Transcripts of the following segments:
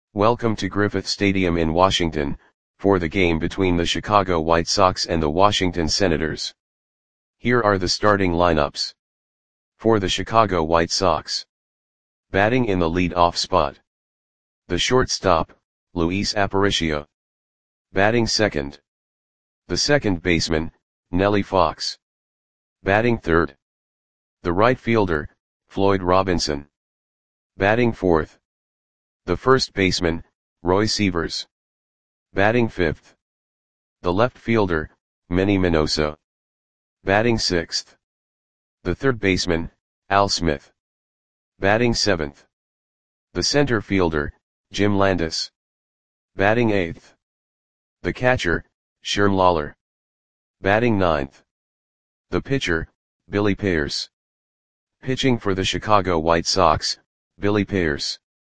Welcome to Griffith Stadium in Washington, for the game between the Chicago White Sox and the Washington Senators. Here are the starting lineups. For the Chicago White Sox. Batting in the lead-off spot. The shortstop, Luis Aparicio. Batting second. The second baseman, Nellie Fox. Batting third. The right fielder, Floyd Robinson. Batting fourth. The first baseman, Roy Sievers. Batting fifth. The left fielder, Manny Minoso. Batting sixth. The third baseman, Al Smith. Batting seventh. The center fielder, Jim Landis. Batting eighth. The catcher, Sherm Lawler. Batting ninth. The pitcher, Billy Pierce. Pitching for the Chicago White Sox, Billy Pierce.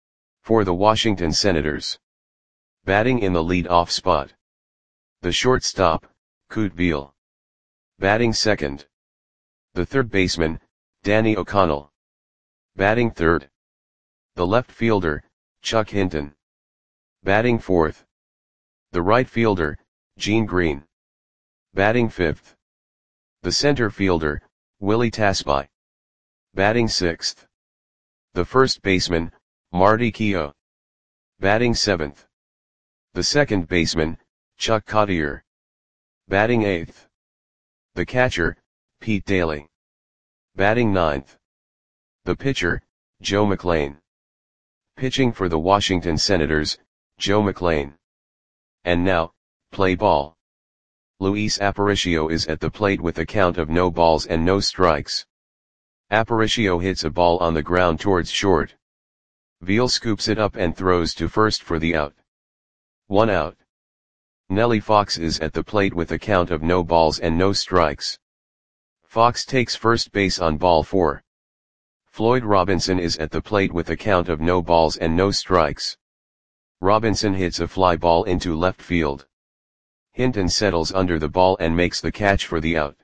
For the Washington Senators. Batting in the lead-off spot. The shortstop, Kute Beal. Batting second. The third baseman, Danny O'Connell. Batting third. The left fielder, Chuck Hinton. Batting fourth. The right fielder, Gene Green. Batting fifth. The center fielder, Willie Tasby. Batting sixth. The first baseman, Marty Keough. Batting seventh. The second baseman, Chuck Cottier. Batting eighth. The catcher, Pete Daly. Batting ninth. The pitcher, Joe McLean. Pitching for the Washington Senators, Joe McLean. And now, play ball. Luis Aparicio is at the plate with a count of no balls and no strikes. Aparicio hits a ball on the ground towards short. Beal scoops it up and throws to first for the out. 1 out. Nellie Fox is at the plate with a count of no balls and no strikes. Fox takes first base on ball 4. Floyd Robinson is at the plate with a count of no balls and no strikes. Robinson hits a fly ball into left field. Hinton settles under the ball and makes the catch for the out.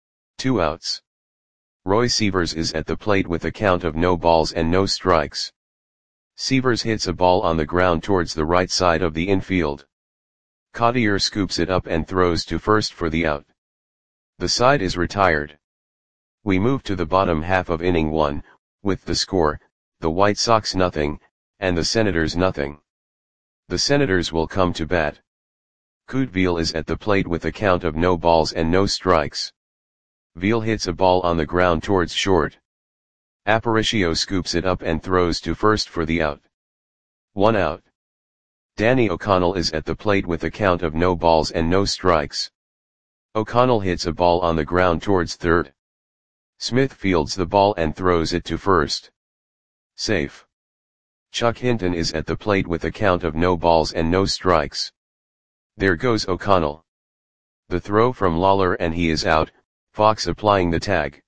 2 outs. Roy Sievers is at the plate with a count of no balls and no strikes. Sievers hits a ball on the ground towards the right side of the infield. Cottier scoops it up and throws to first for the out. The side is retired. We move to the bottom half of inning 1, with the score, the White Sox 0, and the Senators 0. The Senators will come to bat. Kute Beal is at the plate with a count of no balls and no strikes. Beal hits a ball on the ground towards short. Aparicio scoops it up and throws to first for the out. 1 out. Danny O'Connell is at the plate with a count of no balls and no strikes. O'Connell hits a ball on the ground towards third. Smith fields the ball and throws it to first. Safe. Chuck Hinton is at the plate with a count of no balls and no strikes. There goes O'Connell. The throw from Lawler and he is out, Fox applying the tag.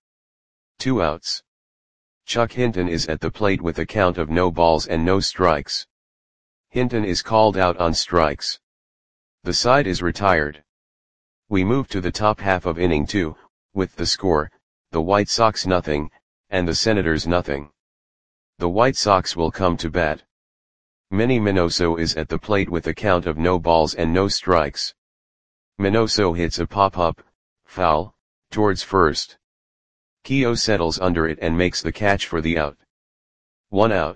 2 outs. Chuck Hinton is at the plate with a count of no balls and no strikes. Hinton is called out on strikes. The side is retired. We move to the top half of inning 2, with the score, the White Sox 0, and the Senators 0. The White Sox will come to bat. Manny Minoso is at the plate with a count of no balls and no strikes. Minoso hits a pop-up, foul, towards first. Keough settles under it and makes the catch for the out. 1 out.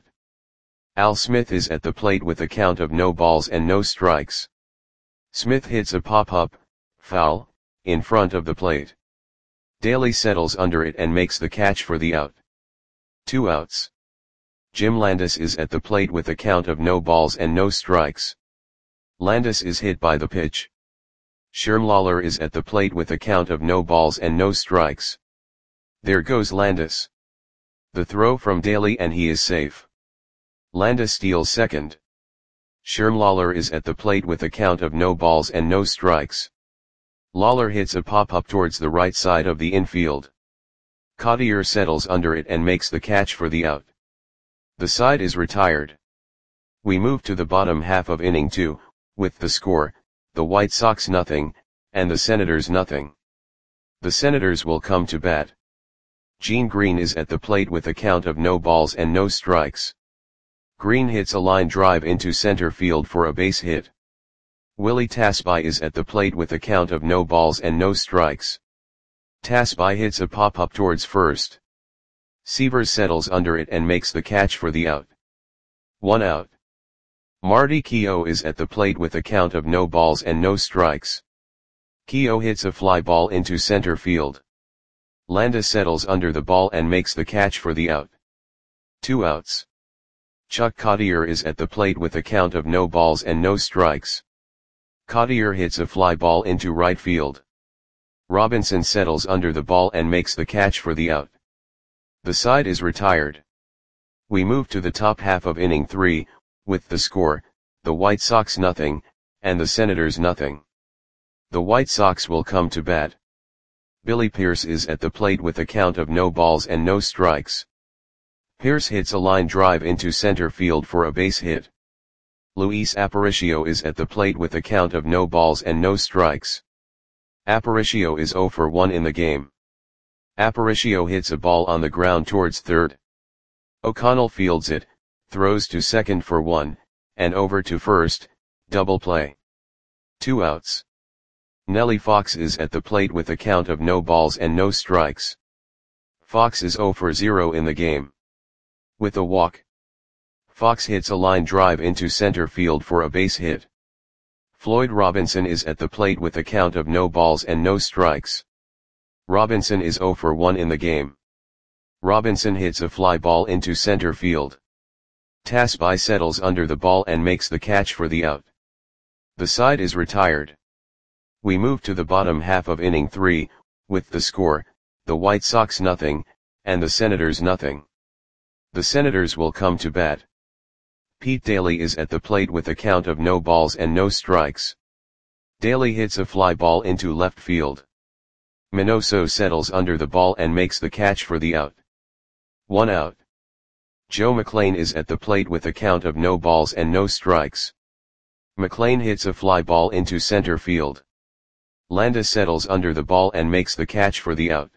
Al Smith is at the plate with a count of no balls and no strikes. Smith hits a pop-up, foul, in front of the plate. Daly settles under it and makes the catch for the out. 2 outs. Jim Landis is at the plate with a count of no balls and no strikes. Landis is hit by the pitch. Sherm Lawler is at the plate with a count of no balls and no strikes. There goes Landis. The throw from Daly and he is safe. Landis steals second. Sherm Lawler is at the plate with a count of no balls and no strikes. Lawler hits a pop-up towards the right side of the infield. Cottier settles under it and makes the catch for the out. The side is retired. We move to the bottom half of inning 2, with the score, the White Sox 0, and the Senators 0. The Senators will come to bat. Gene Green is at the plate with a count of no balls and no strikes. Green hits a line drive into center field for a base hit. Willie Tasby is at the plate with a count of no balls and no strikes. Tasby hits a pop-up towards first. Sievers settles under it and makes the catch for the out. 1 out. Marty Keough is at the plate with a count of no balls and no strikes. Keough hits a fly ball into center field. Landis settles under the ball and makes the catch for the out. 2 outs. Chuck Cottier is at the plate with a count of no balls and no strikes. Cottier hits a fly ball into right field. Robinson settles under the ball and makes the catch for the out. The side is retired. We move to the top half of inning 3, with the score, the White Sox nothing, and the Senators nothing. The White Sox will come to bat. Billy Pierce is at the plate with a count of no balls and no strikes. Pierce hits a line drive into center field for a base hit. Luis Aparicio is at the plate with a count of no balls and no strikes. Aparicio is 0 for 1 in the game. Aparicio hits a ball on the ground towards third. O'Connell fields it, throws to second for 1, and over to first, double play. 2 outs. Nellie Fox is at the plate with a count of no balls and no strikes. Fox is 0 for 0 in the game. With a walk, Fox hits a line drive into center field for a base hit. Floyd Robinson is at the plate with a count of no balls and no strikes. Robinson is 0 for 1 in the game. Robinson hits a fly ball into center field. Tasby settles under the ball and makes the catch for the out. The side is retired. We move to the bottom half of inning 3, with the score, the White Sox nothing, and the Senators nothing. The Senators will come to bat. Pete Daly is at the plate with a count of no balls and no strikes. Daly hits a fly ball into left field. Minoso settles under the ball and makes the catch for the out. 1 out. Joe McLean is at the plate with a count of no balls and no strikes. McLean hits a fly ball into center field. Landis settles under the ball and makes the catch for the out.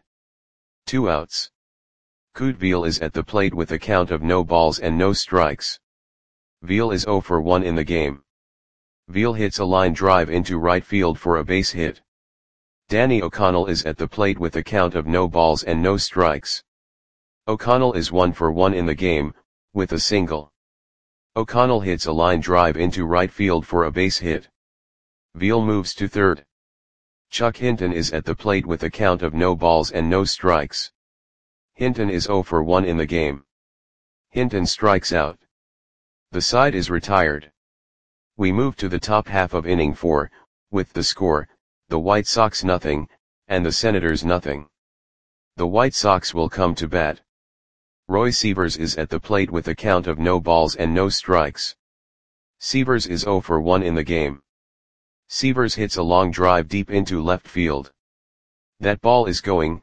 2 outs. Kute Veal is at the plate with a count of no balls and no strikes. Veal is 0 for 1 in the game. Veal hits a line drive into right field for a base hit. Danny O'Connell is at the plate with a count of no balls and no strikes. O'Connell is 1 for 1 in the game, with a single. O'Connell hits a line drive into right field for a base hit. Veal moves to third. Chuck Hinton is at the plate with a count of no balls and no strikes. Hinton is 0 for 1 in the game. Hinton strikes out. The side is retired. We move to the top half of inning 4, with the score, the White Sox nothing, and the Senators nothing. The White Sox will come to bat. Roy Sievers is at the plate with a count of no balls and no strikes. Sievers is 0 for 1 in the game. Sievers hits a long drive deep into left field. That ball is going,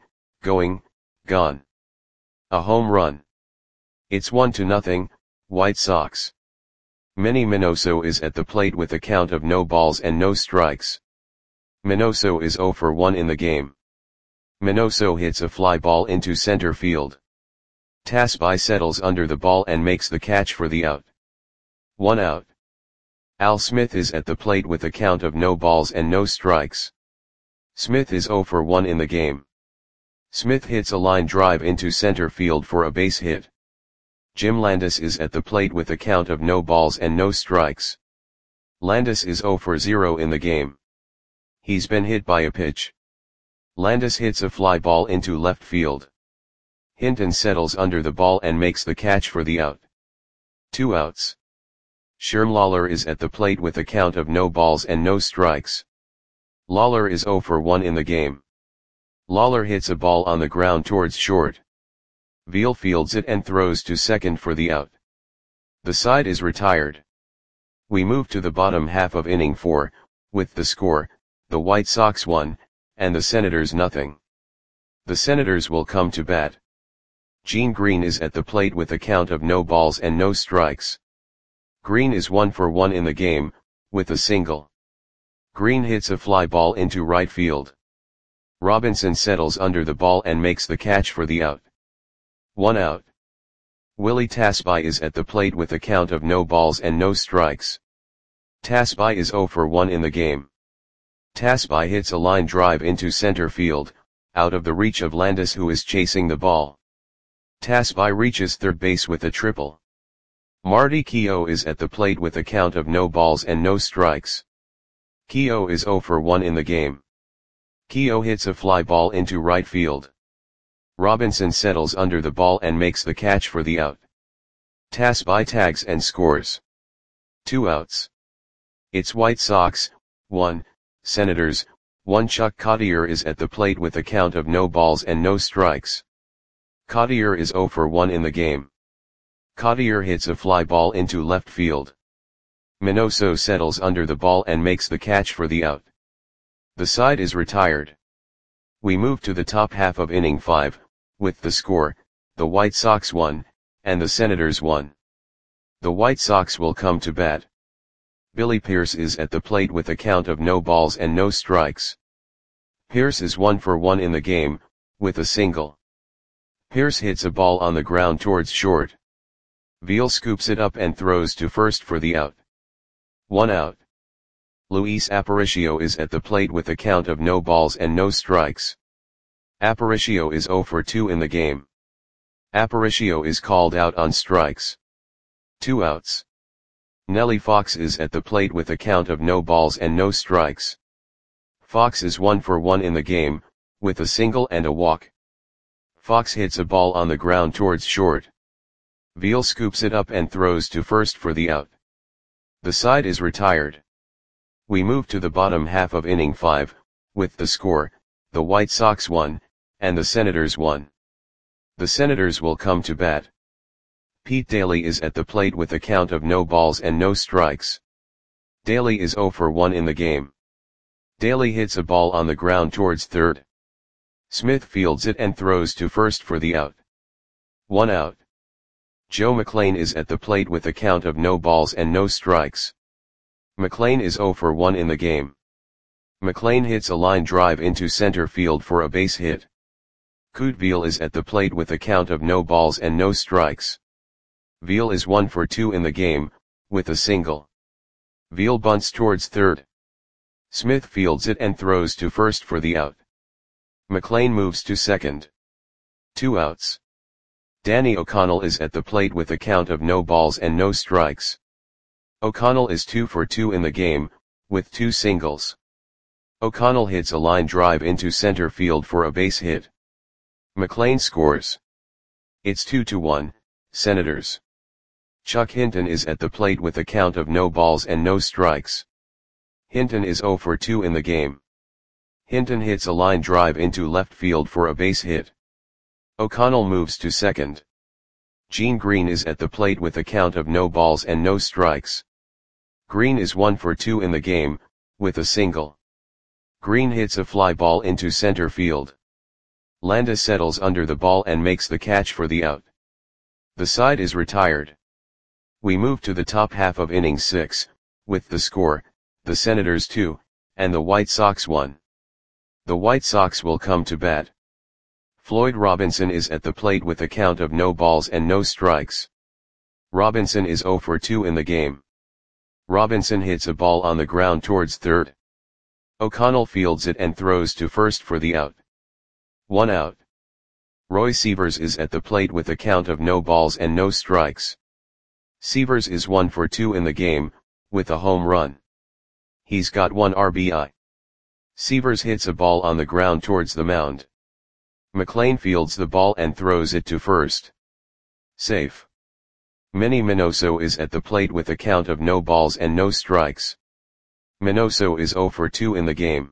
gone. A home run. It's 1-0, White Sox. Manny Minoso is at the plate with a count of no balls and no strikes. Minoso is 0 for 1 in the game. Minoso hits a fly ball into center field. Tasby settles under the ball and makes the catch for the out. 1 out. Al Smith is at the plate with a count of no balls and no strikes. Smith is 0 for 1 in the game. Smith hits a line drive into center field for a base hit. Jim Landis is at the plate with a count of no balls and no strikes. Landis is 0 for 0 in the game. He's been hit by a pitch. Landis hits a fly ball into left field. Hinton settles under the ball and makes the catch for the out. 2 outs. Sherm Lawler is at the plate with a count of no balls and no strikes. Lawler is 0 for 1 in the game. Lawler hits a ball on the ground towards short. Veal fields it and throws to second for the out. The side is retired. We move to the bottom half of inning 4, with the score, the White Sox 1, and the Senators nothing. The Senators will come to bat. Gene Green is at the plate with a count of no balls and no strikes. Green is 1 for 1 in the game, with a single. Green hits a fly ball into right field. Robinson settles under the ball and makes the catch for the out. 1 out. Willie Tasby is at the plate with a count of no balls and no strikes. Tasby is 0 for 1 in the game. Tasby hits a line drive into center field, out of the reach of Landis, who is chasing the ball. Tasby reaches third base with a triple. Marty Keough is at the plate with a count of no balls and no strikes. Keough is 0 for 1 in the game. Keough hits a fly ball into right field. Robinson settles under the ball and makes the catch for the out. Tasby tags and scores. 2 outs. It's White Sox, 1, Senators, 1. Chuck Cottier is at the plate with a count of no balls and no strikes. Cottier is 0 for 1 in the game. Cottier hits a fly ball into left field. Minoso settles under the ball and makes the catch for the out. The side is retired. We move to the top half of inning 5, with the score, the White Sox 1, and the Senators 1. The White Sox will come to bat. Billy Pierce is at the plate with a count of no balls and no strikes. Pierce is 1 for 1 in the game, with a single. Pierce hits a ball on the ground towards short. Veal scoops it up and throws to first for the out. 1 out. Luis Aparicio is at the plate with a count of no balls and no strikes. Aparicio is 0 for 2 in the game. Aparicio is called out on strikes. 2 outs. Nellie Fox is at the plate with a count of no balls and no strikes. Fox is 1 for 1 in the game, with a single and a walk. Fox hits a ball on the ground towards short. Veal scoops it up and throws to first for the out. The side is retired. We move to the bottom half of inning 5, with the score, the White Sox 1, and the Senators 1. The Senators will come to bat. Pete Daly is at the plate with a count of no balls and no strikes. Daly is 0 for 1 in the game. Daly hits a ball on the ground towards third. Smith fields it and throws to first for the out. 1 out. Joe McLean is at the plate with a count of no balls and no strikes. McLean is 0 for 1 in the game. McLean hits a line drive into center field for a base hit. Kute Veal is at the plate with a count of no balls and no strikes. Veal is 1 for 2 in the game, with a single. Veal bunts towards third. Smith fields it and throws to first for the out. McLean moves to second. 2 outs. Danny O'Connell is at the plate with a count of no balls and no strikes. O'Connell is 2 for 2 in the game, with 2 singles. O'Connell hits a line drive into center field for a base hit. McLean scores. It's 2-1, Senators. Chuck Hinton is at the plate with a count of no balls and no strikes. Hinton is 0 for 2 in the game. Hinton hits a line drive into left field for a base hit. O'Connell moves to second. Gene Green is at the plate with a count of no balls and no strikes. Green is 1 for 2 in the game, with a single. Green hits a fly ball into center field. Landis settles under the ball and makes the catch for the out. The side is retired. We move to the top half of inning 6, with the score, the Senators 2, and the White Sox 1. The White Sox will come to bat. Floyd Robinson is at the plate with a count of no balls and no strikes. Robinson is 0 for 2 in the game. Robinson hits a ball on the ground towards third. O'Connell fields it and throws to first for the out. 1 out. Roy Sievers is at the plate with a count of no balls and no strikes. Sievers is 1 for 2 in the game, with a home run. He's got 1 RBI. Sievers hits a ball on the ground towards the mound. McLean fields the ball and throws it to first. Safe. Manny Minoso is at the plate with a count of no balls and no strikes. Minoso is 0 for 2 in the game.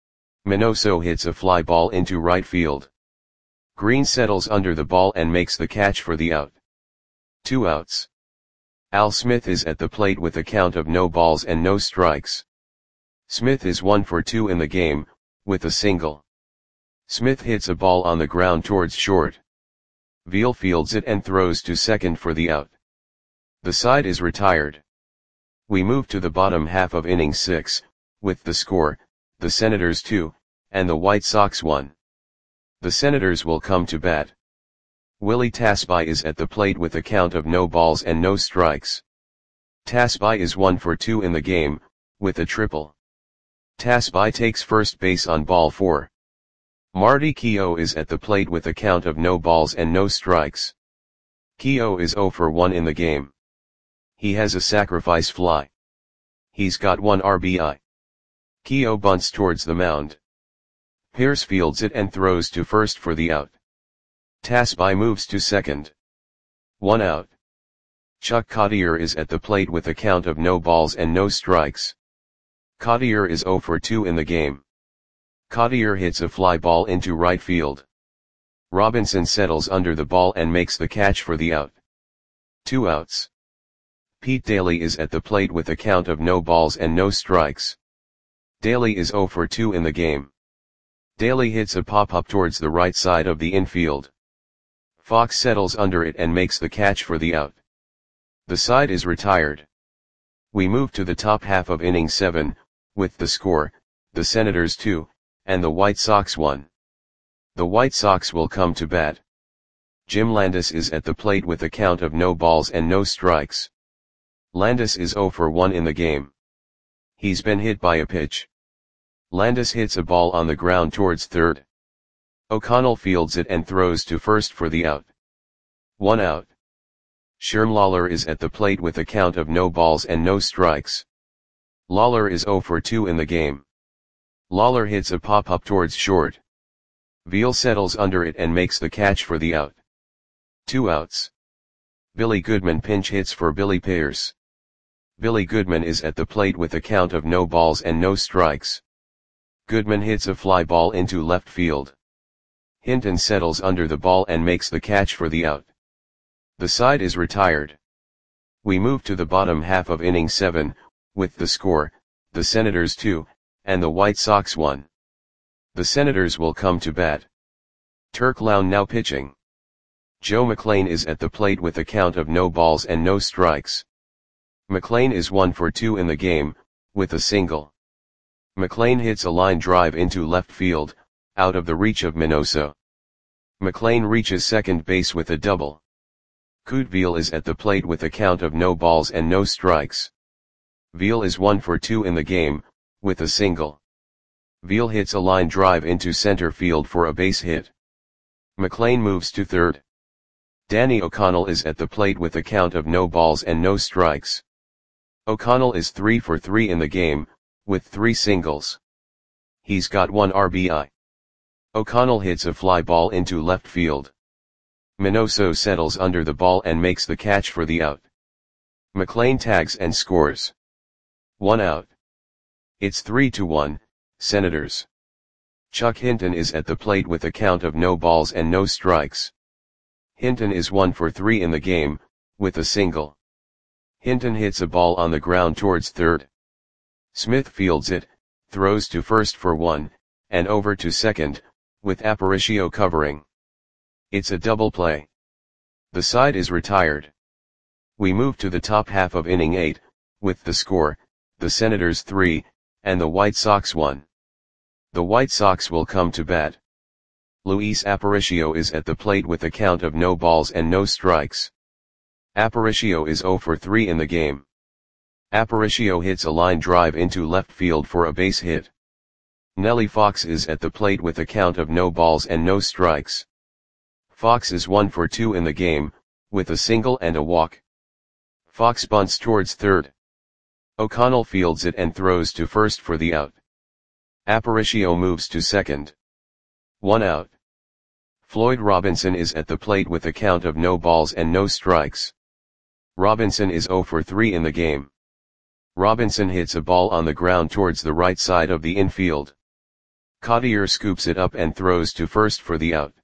Minoso hits a fly ball into right field. Green settles under the ball and makes the catch for the out. 2 outs. Al Smith is at the plate with a count of no balls and no strikes. Smith is 1 for 2 in the game, with a single. Smith hits a ball on the ground towards short. Veal fields it and throws to second for the out. The side is retired. We move to the bottom half of inning 6, with the score, the Senators 2, and the White Sox 1. The Senators will come to bat. Willie Tasby is at the plate with a count of no balls and no strikes. Tasby is 1 for 2 in the game, with a triple. Tasby takes first base on ball 4. Marty Keogh is at the plate with a count of no balls and no strikes. Keogh is 0 for 1 in the game. He has a sacrifice fly. He's got 1 RBI. Keogh bunts towards the mound. Pierce fields it and throws to first for the out. Tasby moves to second. 1 out. Chuck Cottier is at the plate with a count of no balls and no strikes. Cottier is 0 for 2 in the game. Cottier hits a fly ball into right field. Robinson settles under the ball and makes the catch for the out. 2 outs. Pete Daly is at the plate with a count of no balls and no strikes. Daly is 0 for 2 in the game. Daly hits a pop-up towards the right side of the infield. Fox settles under it and makes the catch for the out. The side is retired. We move to the top half of inning 7, with the score, the Senators 2, and the White Sox 1. The White Sox will come to bat. Jim Landis is at the plate with a count of no balls and no strikes. Landis is 0 for 1 in the game. He's been hit by a pitch. Landis hits a ball on the ground towards third. O'Connell fields it and throws to first for the out. 1 out. Sherm Lawler is at the plate with a count of no balls and no strikes. Lawler is 0 for 2 in the game. Lawler hits a pop-up towards short. Veal settles under it and makes the catch for the out. 2 outs. Billy Goodman pinch hits for Billy Pierce. Billy Goodman is at the plate with a count of no balls and no strikes. Goodman hits a fly ball into left field. Hinton settles under the ball and makes the catch for the out. The side is retired. We move to the bottom half of inning 7, with the score, the Senators 2, and the White Sox 1. The Senators will come to bat. Turk Lown now pitching. Joe McLean is at the plate with a count of no balls and no strikes. McLean is 1 for 2 in the game, with a single. McLean hits a line drive into left field, out of the reach of Minoso. McLean reaches second base with a double. Kute Veal is at the plate with a count of no balls and no strikes. Veal is 1 for 2 in the game, with a single. Veal hits a line drive into center field for a base hit. McLean moves to third. Danny O'Connell is at the plate with a count of no balls and no strikes. O'Connell is 3 for 3 in the game, with 3 singles. He's got 1 RBI. O'Connell hits a fly ball into left field. Minoso settles under the ball and makes the catch for the out. McLean tags and scores. 1 out. It's 3-1, Senators. Chuck Hinton is at the plate with a count of no balls and no strikes. Hinton is 1 for 3 in the game, with a single. Hinton hits a ball on the ground towards third. Smith fields it, throws to first for 1, and over to second, with Aparicio covering. It's a double play. The side is retired. We move to the top half of inning 8, with the score, the Senators 3, and the White Sox 1. The White Sox will come to bat. Luis Aparicio is at the plate with a count of no balls and no strikes. Aparicio is 0 for 3 in the game. Aparicio hits a line drive into left field for a base hit. Nellie Fox is at the plate with a count of no balls and no strikes. Fox is 1 for 2 in the game, with a single and a walk. Fox bunts towards third. O'Connell fields it and throws to first for the out. Aparicio moves to second. 1 out. Floyd Robinson is at the plate with a count of no balls and no strikes. Robinson is 0 for 3 in the game. Robinson hits a ball on the ground towards the right side of the infield. Cottier scoops it up and throws to first for the out.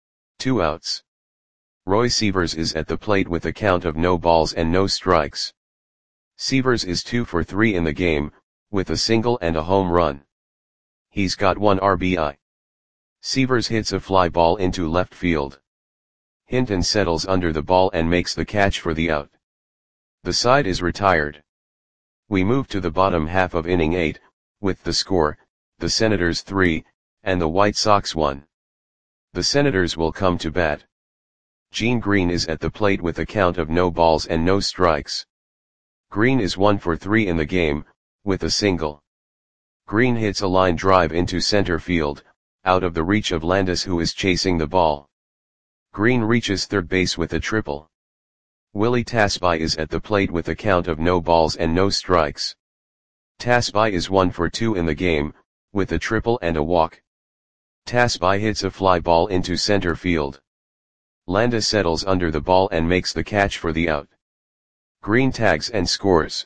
2 outs. Roy Sievers is at the plate with a count of no balls and no strikes. Sievers is 2 for 3 in the game, with a single and a home run. He's got 1 RBI. Sievers hits a fly ball into left field. Hinton settles under the ball and makes the catch for the out. The side is retired. We move to the bottom half of inning 8, with the score, the Senators 3, and the White Sox 1. The Senators will come to bat. Gene Green is at the plate with a count of no balls and no strikes. Green is 1 for 3 in the game, with a single. Green hits a line drive into center field, out of the reach of Landis, who is chasing the ball. Green reaches third base with a triple. Willie Tasby is at the plate with a count of no balls and no strikes. Tasby is 1 for 2 in the game, with a triple and a walk. Tasby hits a fly ball into center field. Landis settles under the ball and makes the catch for the out. Green tags and scores.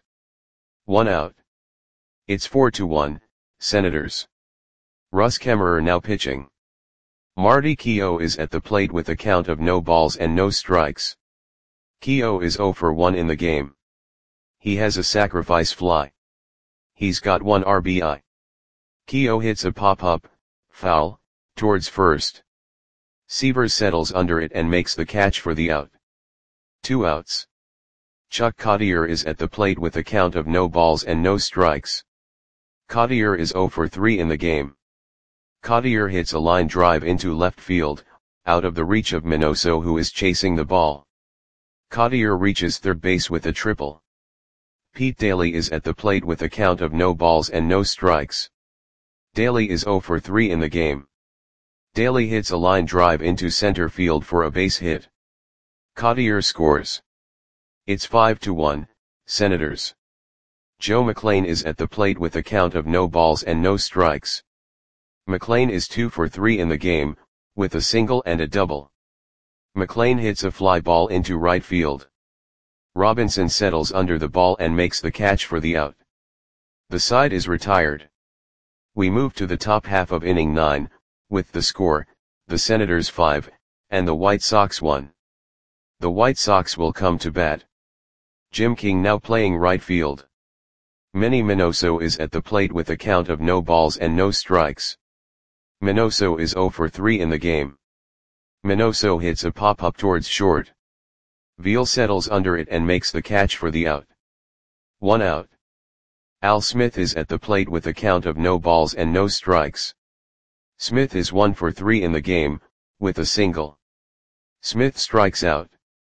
1 out. It's 4-1, Senators. Russ Kemmerer now pitching. Marty Keough is at the plate with a count of no balls and no strikes. Keough is 0 for 1 in the game. He has a sacrifice fly. He's got 1 RBI. Keough hits a pop-up, foul, towards first. Severs settles under it and makes the catch for the out. 2 outs. Chuck Cottier is at the plate with a count of no balls and no strikes. Cottier is 0 for 3 in the game. Cottier hits a line drive into left field, out of the reach of Minoso, who is chasing the ball. Cottier reaches third base with a triple. Pete Daly is at the plate with a count of no balls and no strikes. Daly is 0 for 3 in the game. Daly hits a line drive into center field for a base hit. Cottier scores. It's 5-1, Senators. Joe McLean is at the plate with a count of no balls and no strikes. McLean is 2 for 3 in the game, with a single and a double. McLean hits a fly ball into right field. Robinson settles under the ball and makes the catch for the out. The side is retired. We move to the top half of inning 9, with the score, the Senators 5, and the White Sox 1. The White Sox will come to bat. Jim King now playing right field. Manny Minoso is at the plate with a count of no balls and no strikes. Minoso is 0 for 3 in the game. Minoso hits a pop-up towards short. Veal settles under it and makes the catch for the out. 1 out. Al Smith is at the plate with a count of no balls and no strikes. Smith is 1 for 3 in the game, with a single. Smith strikes out.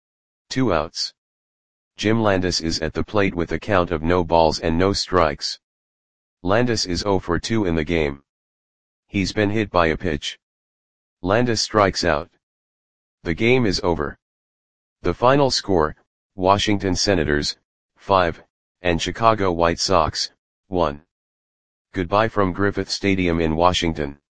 2 outs. Jim Landis is at the plate with a count of no balls and no strikes. Landis is 0 for 2 in the game. He's been hit by a pitch. Landis strikes out. The game is over. The final score, Washington Senators, 5, and Chicago White Sox, 1. Goodbye from Griffith Stadium in Washington.